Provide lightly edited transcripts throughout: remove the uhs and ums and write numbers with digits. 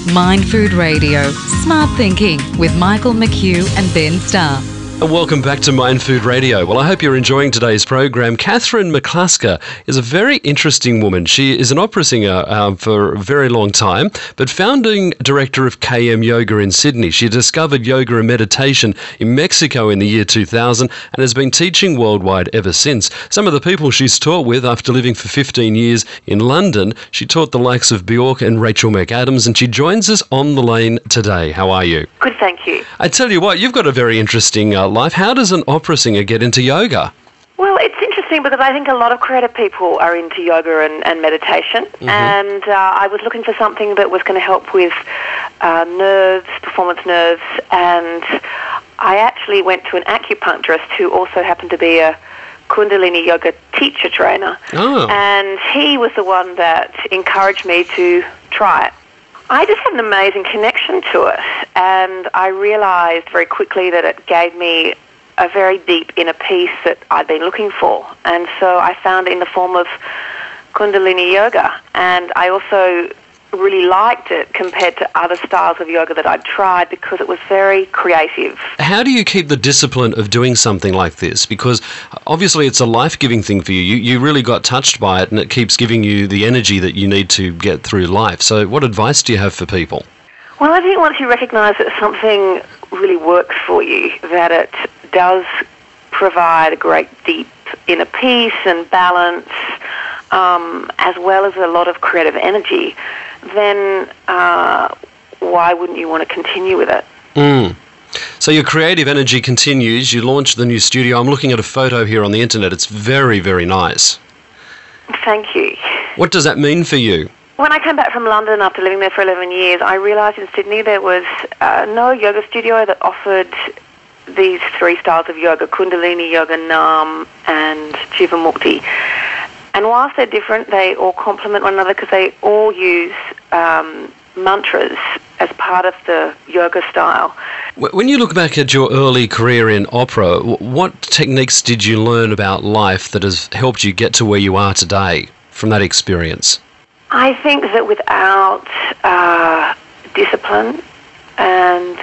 Mind Food Radio, Smart Thinking with Michael McHugh and Ben Starr. And welcome back to Mind Food Radio. Well, I hope you're enjoying today's program. Catherine McClusker is a very interesting woman. She is an opera singer for a very long time, but founding director of KM Yoga in Sydney. She discovered yoga and meditation in Mexico in the year 2000 and has been teaching worldwide ever since. Some of the people she's taught with after living for 15 years in London, she taught the likes of Bjork and Rachel McAdams, and she joins us on the lane today. How are you? Good, thank you. I tell you what, you've got a very interesting life. How does an opera singer get into yoga? Well, it's interesting because I think a lot of creative people are into yoga and meditation, and I was looking for something that was going to help with nerves, performance nerves, and I actually went to an acupuncturist who also happened to be a Kundalini yoga teacher trainer, and he was the one that encouraged me to try it. I just had an amazing connection to it, and I realised very quickly that it gave me a very deep inner peace that I'd been looking for. And so I found it in the form of Kundalini yoga, and I also really liked it compared to other styles of yoga that I'd tried because it was very creative. How do you keep the discipline of doing something like this? Because obviously it's a life-giving thing for you. You really got touched by it, and it keeps giving you the energy that you need to get through life. So what advice do you have for people? Well, I think once you recognise that something really works for you, that it does provide a great deep inner peace and balance, as well as a lot of creative energy, then why wouldn't you want to continue with it? So your creative energy continues. You launched the new studio. I'm looking at a photo here on the internet. It's very, very nice. Thank you. What does that mean for you? When I came back from London after living there for 11 years, I realised in Sydney there was no yoga studio that offered these three styles of yoga: Kundalini yoga, Nam, and Jivamukti. And whilst they're different, they all complement one another because they all use mantras as part of the yoga style. When you look back at your early career in opera, what techniques did you learn about life that has helped you get to where you are today from that experience? I think that without discipline and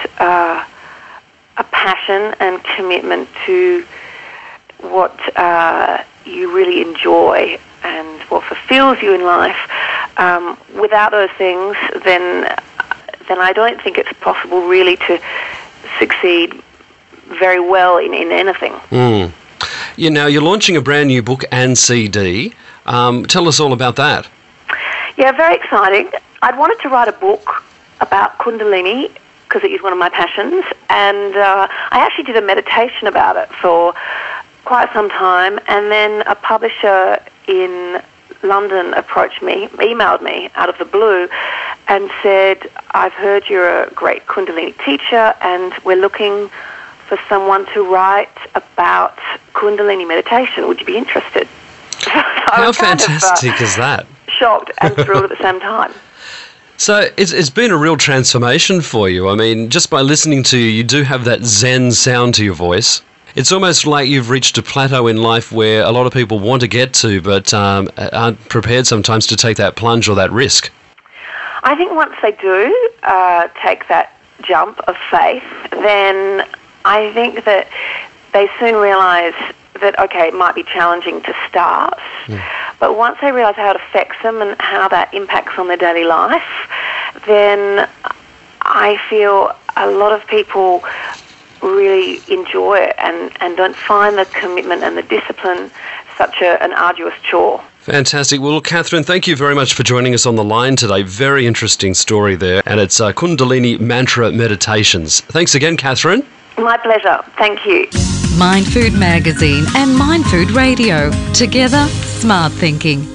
a passion and commitment to what you really enjoy and what fulfills you in life, without those things, then I don't think it's possible really to succeed very well in anything. Yeah, now you're launching a brand new book and CD. Tell us all about that. Yeah, very exciting. I'd wanted to write a book about Kundalini because it is one of my passions, and I actually did a meditation about it for quite some time, and then a publisher in London emailed me out of the blue and said, "I've heard you're a great Kundalini teacher, and we're looking for someone to write about Kundalini meditation. Would you be interested?" How fantastic is that? Shocked and thrilled at the same time. So it's been a real transformation for you. I mean, just by listening to you, you do have that Zen sound to your voice. It's almost like you've reached a plateau in life where a lot of people want to get to, but aren't prepared sometimes to take that plunge or that risk. I think once they do take that jump of faith, then I think that they soon realise that, okay, it might be challenging to start, but once they realise how it affects them and how that impacts on their daily life, then I feel a lot of people really enjoy it and don't find the commitment and the discipline such an arduous chore. Fantastic. Well, Catherine, thank you very much for joining us on the line today. Very interesting story there, and it's Kundalini Mantra Meditations. Thanks again, Catherine. My pleasure. Thank you. Mind Food Magazine and Mind Food Radio. Together, smart thinking.